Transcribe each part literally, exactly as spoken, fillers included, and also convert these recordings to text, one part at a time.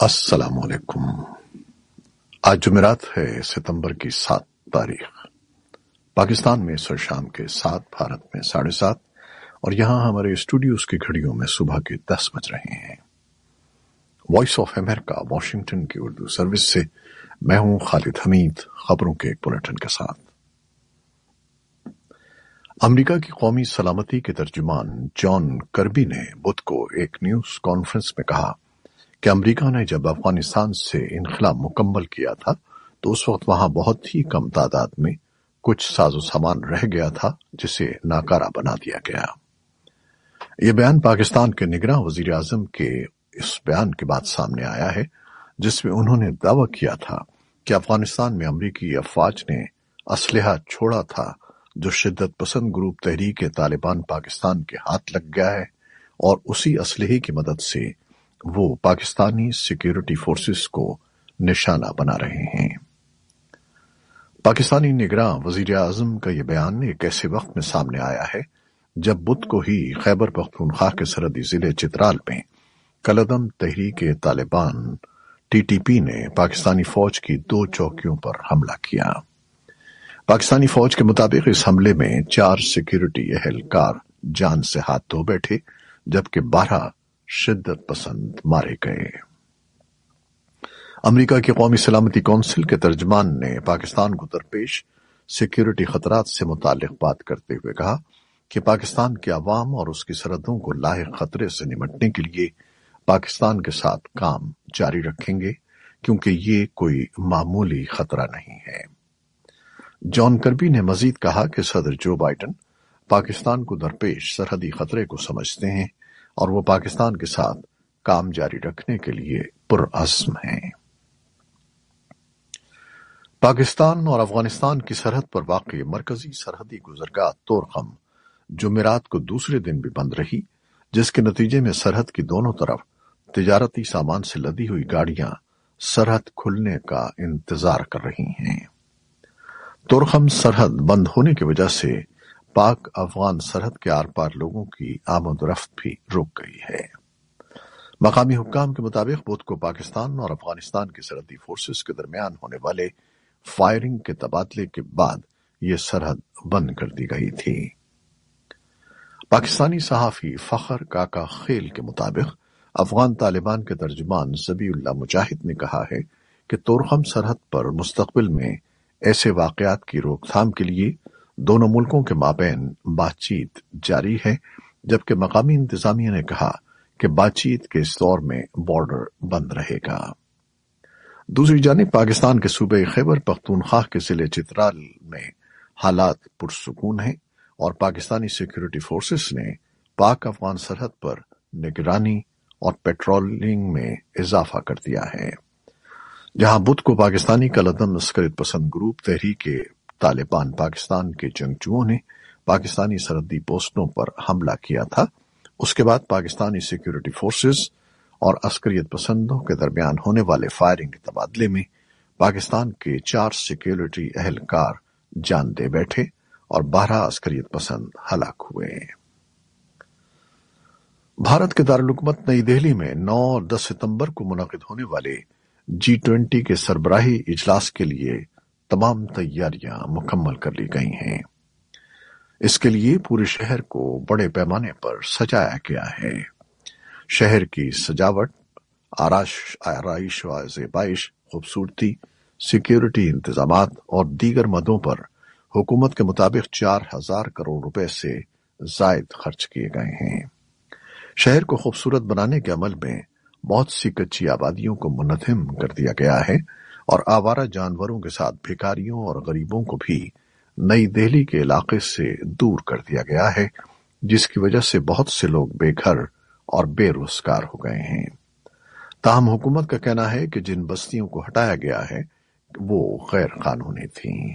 السلام علیکم۔ آج جمعرات ہے، ستمبر کی سات تاریخ۔ پاکستان میں سر شام کے سات، بھارت میں ساڑھے سات، اور یہاں ہمارے اسٹوڈیوز کی گھڑیوں میں صبح کے دس بج رہے ہیں۔ وائس آف امریکہ واشنگٹن کی اردو سروس سے میں ہوں خالد حمید، خبروں کے ایک بلیٹن کے ساتھ۔ امریکہ کی قومی سلامتی کے ترجمان جان کربی نے بدھ کو ایک نیوز کانفرنس میں کہا کہ امریکہ نے جب افغانستان سے انخلا مکمل کیا تھا تو اس وقت وہاں بہت ہی کم تعداد میں کچھ ساز و سامان رہ گیا تھا جسے ناکارہ بنا دیا گیا۔ یہ بیان پاکستان کے نگراں وزیر اعظم کے اس بیان کے بعد سامنے آیا ہے جس میں انہوں نے دعویٰ کیا تھا کہ افغانستان میں امریکی افواج نے اسلحہ چھوڑا تھا جو شدت پسند گروپ تحریک طالبان پاکستان کے ہاتھ لگ گیا ہے، اور اسی اسلحے کی مدد سے وہ پاکستانی سیکیورٹی فورسز کو نشانہ بنا رہے ہیں۔ پاکستانی نگراں وزیر اعظم کا یہ بیان ایک ایسے وقت میں سامنے آیا ہے جب بدھ کو ہی خیبر پختونخوا کے سرحدی ضلع چترال میں کالعدم تحریک طالبان ٹی ٹی پی نے پاکستانی فوج کی دو چوکیوں پر حملہ کیا۔ پاکستانی فوج کے مطابق اس حملے میں چار سیکیورٹی اہلکار جان سے ہاتھ دھو بیٹھے جبکہ بارہ شدت پسند مارے گئے۔ امریکہ کی قومی سلامتی کونسل کے ترجمان نے پاکستان کو درپیش سیکیورٹی خطرات سے متعلق بات کرتے ہوئے کہا کہ پاکستان کے عوام اور اس کی سرحدوں کو لاحق خطرے سے نمٹنے کے لیے پاکستان کے ساتھ کام جاری رکھیں گے کیونکہ یہ کوئی معمولی خطرہ نہیں ہے۔ جان کربی نے مزید کہا کہ صدر جو بائیڈن پاکستان کو درپیش سرحدی خطرے کو سمجھتے ہیں اور وہ پاکستان کے ساتھ کام جاری رکھنے کے لیے پرعزم ہیں۔ پاکستان اور افغانستان کی سرحد پر واقع مرکزی سرحدی گزرگاہ طورخم جمعرات کو دوسرے دن بھی بند رہی، جس کے نتیجے میں سرحد کی دونوں طرف تجارتی سامان سے لدی ہوئی گاڑیاں سرحد کھلنے کا انتظار کر رہی ہیں۔ طورخم سرحد بند ہونے کی وجہ سے پاک افغان سرحد کے آر پار لوگوں کی آمد و رفت بھی رک گئی ہے۔ مقامی حکام کے مطابق بدھ کو پاکستان اور افغانستان کی سرحدی فورسز کے درمیان ہونے والے فائرنگ کے تبادلے کے بعد یہ سرحد بند کر دی گئی تھی۔ پاکستانی صحافی فخر کاکا خیل کے مطابق افغان طالبان کے ترجمان ذبیح اللہ مجاہد نے کہا ہے کہ طورخم سرحد پر مستقبل میں ایسے واقعات کی روک تھام کے لیے دونوں ملکوں کے مابین بات چیت جاری ہے، جبکہ مقامی انتظامیہ نے کہا کہ بات چیت کے اس دور میں بارڈر بند رہے گا۔ دوسری جانب پاکستان کے صوبے خیبر پختونخوا کے ضلع چترال میں حالات پرسکون ہیں اور پاکستانی سیکیورٹی فورسز نے پاک افغان سرحد پر نگرانی اور پیٹرولنگ میں اضافہ کر دیا ہے۔ جہاں بدھ کو پاکستانی کالعدم عسکریت پسند گروپ تحریک طالبان پاکستان کے جنگجوؤں نے پاکستانی سرحدی پوسٹوں پر حملہ کیا تھا، اس کے بعد پاکستانی سیکیورٹی فورسز اور عسکریت پسندوں کے درمیان ہونے والے فائرنگ کے تبادلے میں پاکستان کے چار سیکیورٹی اہلکار جان دے بیٹھے اور بارہ عسکریت پسند ہلاک ہوئے۔ بھارت کے دارالحکومت نئی دہلی میں نو اور دس ستمبر کو منعقد ہونے والے جی ٹوینٹی کے سربراہی اجلاس کے لیے تمام تیاریاں مکمل کر لی گئی ہیں۔ اس کے لیے پورے شہر کو بڑے پیمانے پر سجایا گیا ہے۔ شہر کی سجاوٹ، آرائش آرائش و زیبائش، خوبصورتی، سیکیورٹی انتظامات اور دیگر مدوں پر حکومت کے مطابق چار ہزار کروڑ روپے سے زائد خرچ کیے گئے ہیں۔ شہر کو خوبصورت بنانے کے عمل میں بہت سی کچی آبادیوں کو منہدم کر دیا گیا ہے اور آوارہ جانوروں کے ساتھ بھکاریوں اور غریبوں کو بھی نئی دہلی کے علاقے سے دور کر دیا گیا ہے، جس کی وجہ سے بہت سے لوگ بے گھر اور بے روزگار ہو گئے ہیں۔ تاہم حکومت کا کہنا ہے کہ جن بستیوں کو ہٹایا گیا ہے وہ غیر قانونی تھیں۔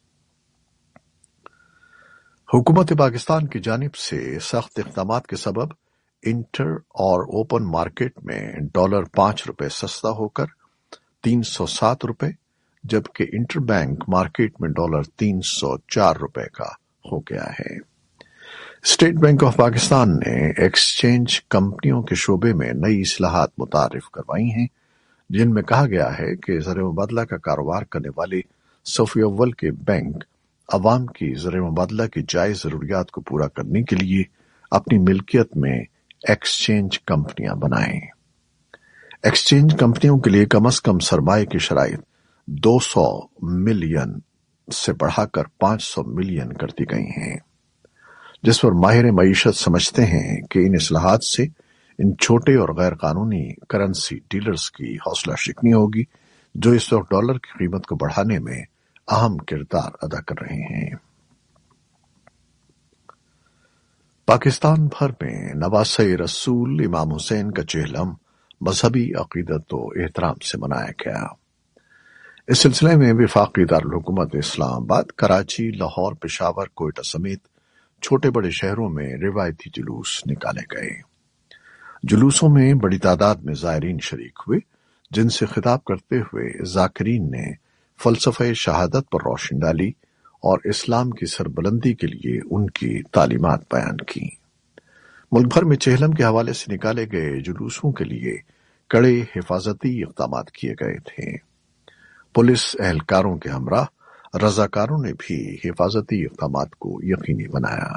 حکومت پاکستان کی جانب سے سخت اقدامات کے سبب انٹر اور اوپن مارکیٹ میں ڈالر پانچ روپے سستا ہو کر تین سو سات روپے جبکہ انٹر بینک مارکیٹ میں ڈالر تین سو چار روپے کا ہو گیا ہے۔ اسٹیٹ بینک آف پاکستان نے ایکسچینج کمپنیوں کے شعبے میں نئی اصلاحات متعارف کروائی ہیں جن میں کہا گیا ہے کہ زر مبادلہ کا کاروبار کرنے والے صف اول کے بینک عوام کی زر مبادلہ کی جائز ضروریات کو پورا کرنے کے لیے اپنی ملکیت میں ایکسچینج کمپنیاں بنائیں۔ ایکسچینج کمپنیوں کے لیے کم از کم سرمایہ کی شرائط دو سو ملین سے بڑھا کر پانچ سو ملین کر دی گئی ہیں، جس پر ماہر معیشت سمجھتے ہیں کہ ان اصلاحات سے ان چھوٹے اور غیر قانونی کرنسی ڈیلرز کی حوصلہ شکنی ہوگی جو اس وقت ڈالر کی قیمت کو بڑھانے میں اہم کردار ادا کر رہے ہیں۔ پاکستان بھر میں نواسہ رسول امام حسین کا چہلم مذہبی عقیدت و احترام سے منایا گیا۔ اس سلسلے میں وفاقی دارالحکومت اسلام آباد، کراچی، لاہور، پشاور، کوئٹہ سمیت چھوٹے بڑے شہروں میں روایتی جلوس نکالے گئے۔ جلوسوں میں بڑی تعداد میں زائرین شریک ہوئے، جن سے خطاب کرتے ہوئے ذاکرین نے فلسفہ شہادت پر روشنی ڈالی اور اسلام کی سربلندی کے لیے ان کی تعلیمات بیان کی۔ ملک بھر میں چہلم کے حوالے سے نکالے گئے جلوسوں کے لیے کڑے حفاظتی اقدامات کیے گئے تھے۔ پولیس اہلکاروں کے ہمراہ رضاکاروں نے بھی حفاظتی اقدامات کو یقینی بنایا۔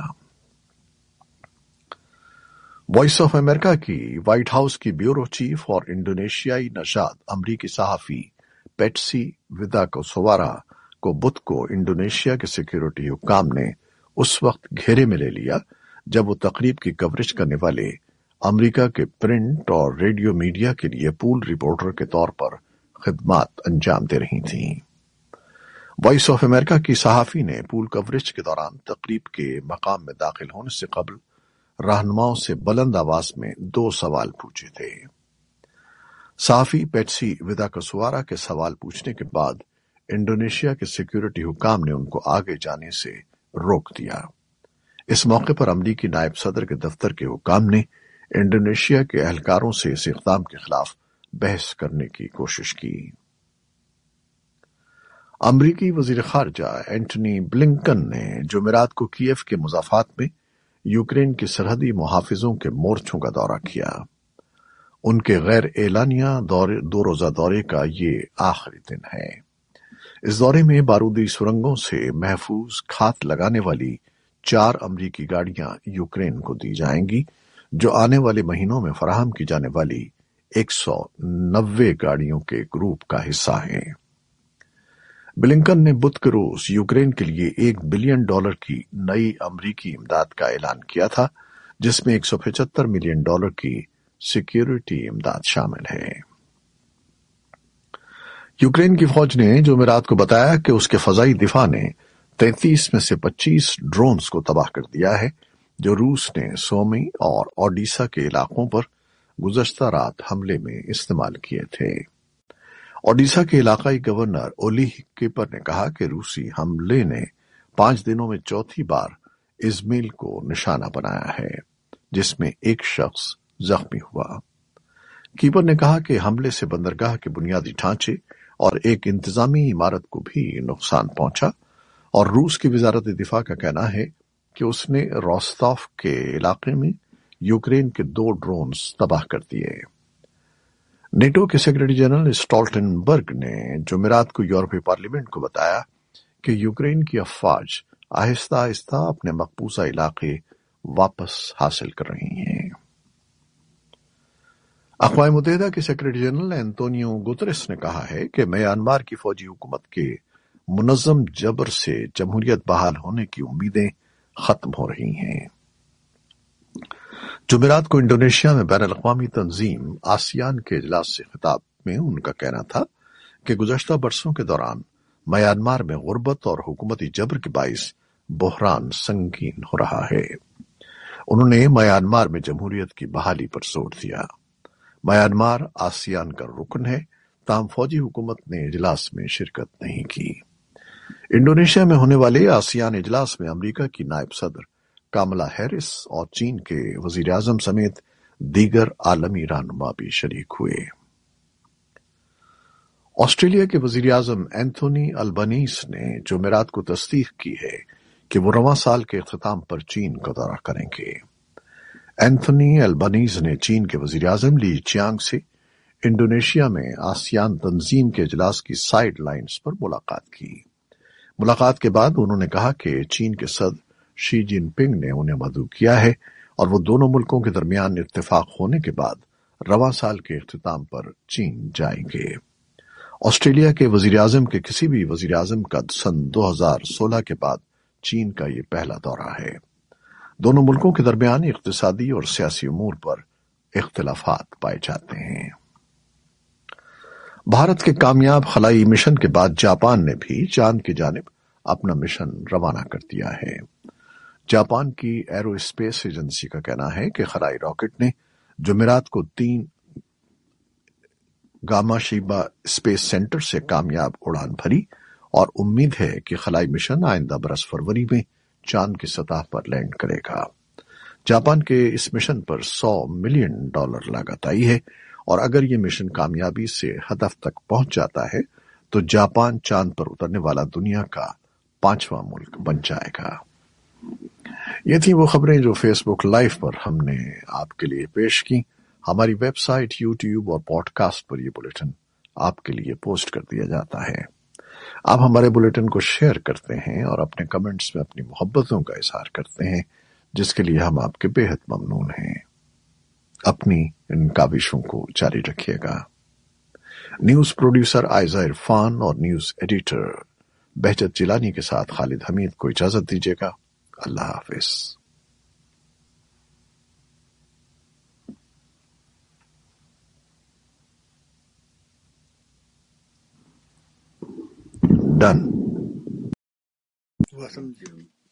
وائس آف امریکہ کی وائٹ ہاؤس کی بیورو چیف اور انڈونیشیائی نژاد امریکی صحافی پیٹسی وداکسوارا کو بدھ کو انڈونیشیا کے سیکیورٹی حکام نے اس وقت گھیرے میں لے لیا جب وہ تقریب کی کوریج کرنے والے امریکہ کے پرنٹ اور ریڈیو میڈیا کے لیے پول رپورٹر کے طور پر خدمات انجام دے رہی تھیں۔ وائس آف امریکہ کی صحافی نے پول کوریج کے دوران تقریب کے مقام میں داخل ہونے سے قبل رہنماؤں سے بلند آواز میں دو سوال پوچھے تھے۔ صحافی پیٹسی وداکسوارا کے سوال پوچھنے کے بعد انڈونیشیا کے سیکیورٹی حکام نے ان کو آگے جانے سے روک دیا۔ اس موقع پر امریکی نائب صدر کے دفتر کے حکام نے انڈونیشیا کے اہلکاروں سے اس اقدام کے خلاف بحث کرنے کی کوشش کی۔ امریکی وزیر خارجہ اینٹونی بلنکن نے جمعرات کو کیف کے مضافات میں یوکرین کی سرحدی محافظوں کے مورچوں کا دورہ کیا۔ ان کے غیر اعلانیہ دورے دو روزہ دورے کا یہ آخری دن ہے۔ اس دورے میں بارودی سرنگوں سے محفوظ کھاد لگانے والی چار امریکی گاڑیاں یوکرین کو دی جائیں گی، جو آنے والے مہینوں میں فراہم کی جانے والی ایک سو نوے گاڑیوں کے گروپ کا حصہ ہیں۔ بلنکن نے بدھ کے روز یوکرین کے لیے ایک بلین ڈالر کی نئی امریکی امداد کا اعلان کیا تھا، جس میں ایک سو پچہتر ملین ڈالر کی سیکیورٹی امداد شامل ہے۔ یوکرین کی فوج نے جمعرات کو بتایا کہ اس کے فضائی دفاع نے تینتیس میں سے پچیس ڈرونز کو تباہ کر دیا ہے، جو روس نے سومی اور اوڈیسا کے علاقوں پر گزشتہ رات حملے میں استعمال کیے تھے۔ اوڈیسا کے علاقائی گورنر اولیہ کیپر نے کہا کہ روسی حملے نے پانچ دنوں میں چوتھی بار ازمیل کو نشانہ بنایا ہے، جس میں ایک شخص زخمی ہوا۔ کیپر نے کہا کہ حملے سے بندرگاہ کے بنیادی ڈھانچے اور ایک انتظامی عمارت کو بھی نقصان پہنچا، اور روس کی وزارت دفاع کا کہنا ہے کہ اس نے روستاف کے علاقے میں یوکرین کے دو ڈرونز تباہ کر دیے۔ نیٹو کے سیکرٹری جنرل اسٹولٹنبرگ نے جمعرات کو یورپی پارلیمنٹ کو بتایا کہ یوکرین کی افواج آہستہ آہستہ اپنے مقبوضہ علاقے واپس حاصل کر رہی ہیں۔ اقوام متحدہ کے سیکرٹری جنرل اینتونیو گوتریس نے کہا ہے کہ میانمار کی فوجی حکومت کے منظم جبر سے جمہوریت بحال ہونے کی امیدیں ختم ہو رہی ہیں۔ جمعرات کو انڈونیشیا میں بین الاقوامی تنظیم آسیان کے اجلاس سے خطاب میں ان کا کہنا تھا کہ گزشتہ برسوں کے دوران میانمار میں غربت اور حکومتی جبر کے باعث بحران سنگین ہو رہا ہے۔ انہوں نے میانمار میں جمہوریت کی بحالی پر زور دیا۔ میانمار آسیان کا رکن ہے، تاہم فوجی حکومت نے اجلاس میں شرکت نہیں کی۔ انڈونیشیا میں ہونے والے آسیان اجلاس میں امریکہ کی نائب صدر کاملا ہیرس اور چین کے وزیر اعظم سمیت دیگر عالمی رہنما بھی شریک ہوئے۔ آسٹریلیا کے وزیر اعظم اینتھونی البنیز نے جمعرات کو تصدیق کی ہے کہ وہ رواں سال کے اختتام پر چین کا دورہ کریں گے۔ اینتھونی البنیز نے چین کے وزیر اعظم لی چیانگ سے انڈونیشیا میں آسیان تنظیم کے اجلاس کی سائیڈ لائنز پر ملاقات کی۔ ملاقات کے بعد انہوں نے کہا کہ چین کے صدر شی جن پنگ نے انہیں مدعو کیا ہے اور وہ دونوں ملکوں کے درمیان اتفاق ہونے کے بعد رواں سال کے اختتام پر چین جائیں گے۔ آسٹریلیا کے وزیراعظم کے کسی بھی وزیراعظم کا سن دو ہزار سولہ کے بعد چین کا یہ پہلا دورہ ہے۔ دونوں ملکوں کے درمیان اقتصادی اور سیاسی امور پر اختلافات پائے جاتے ہیں۔ بھارت کے کامیاب خلائی مشن کے بعد جاپان نے بھی چاند کی جانب اپنا مشن روانہ کر دیا ہے۔ جاپان کی ایرو اسپیس ایجنسی کا کہنا ہے کہ خلائی راکٹ نے جمعرات کو تین گاماشیبا اسپیس سینٹر سے کامیاب اڑان بھری اور امید ہے کہ خلائی مشن آئندہ برس فروری میں چاند کی سطح پر لینڈ کرے گا۔ جاپان کے اس مشن پر سو ملین ڈالر لاگت آئی ہے اور اگر یہ مشن کامیابی سے ہدف تک پہنچ جاتا ہے تو جاپان چاند پر اترنے والا دنیا کا پانچواں ملک بن جائے گا۔ یہ تھی وہ خبریں جو فیس بک لائیو پر ہم نے آپ کے لیے پیش کی۔ ہماری ویب سائٹ، یوٹیوب اور پوڈ کاسٹ پر یہ بلیٹن آپ کے لیے پوسٹ کر دیا جاتا ہے۔ آپ ہمارے بلیٹن کو شیئر کرتے ہیں اور اپنے کمنٹس میں اپنی محبتوں کا اظہار کرتے ہیں، جس کے لیے ہم آپ کے بے حد ممنون ہیں۔ اپنی ان کاوشوں کو جاری رکھیے گا۔ نیوز پروڈیوسر آئزہ عرفان اور نیوز ایڈیٹر بہجت جیلانی کے ساتھ خالد حمید کو اجازت دیجیے گا۔ اللہ حافظ۔ ڈن۔